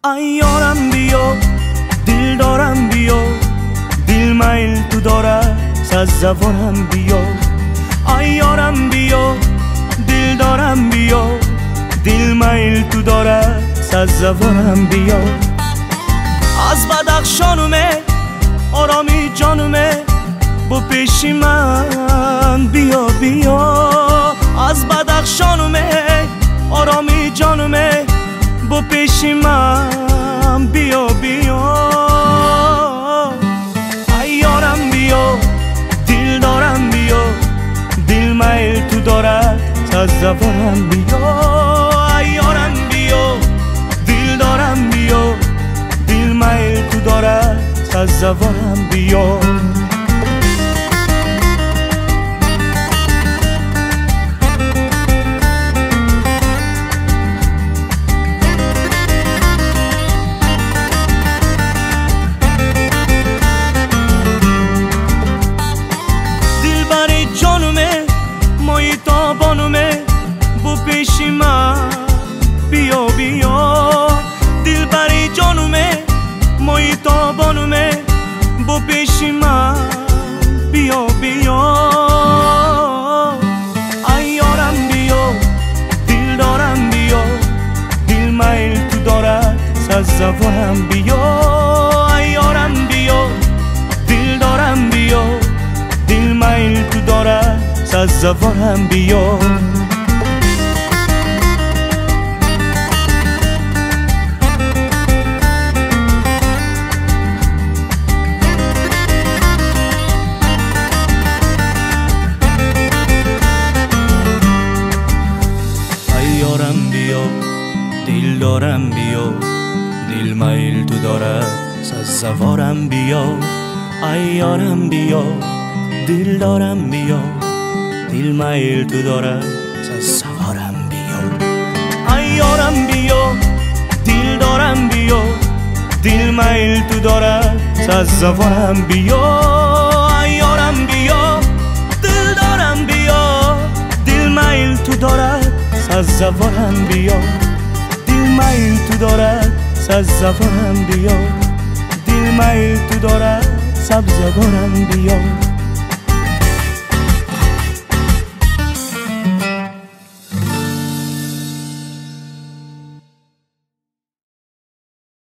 ایارم بیا دل دارم بیا، دل میل تو داره سزوارم بیا. ایارم بیا دل دارم بیا، دل میل تو داره سزوارم بیا. از بدخشانومه آرامی جانومه با پیش من بیا بیا. از بدخشانومه آرامی جانومه با پیش من بیا بیا. ایارم بیا دل دارم بیا، دل میل تو داره سزوارم بیا. ایارم بیا دل دارم بیا، دل میل تو داره سزوارم بیا. پیش من بیا بیا، دل بری جانومه مایی تابانومه با پیش من بیا بیا. ایارم بیا دل دارم بیا، دل میل تو دارد سزوارم بیا. ایارم بیا دل دارم بیا، دل میل تو دارد سزوارم بیا. ایارم بیا دل دارم بیا، دل میل تو داره سزوارم بیا. ایارم بیا دل دارم بیا، دل میل تو داره سزوارم بیا. ایارم بیا دل دارم بیا، دل میل تو داره سزوارم بیا. ایارم بیا دل دارم بیا، دل میل تو داره سزوارم بیا. دل میل تو دارد سزوارم بیا، دل میل تو دارد سبزوارم بیا.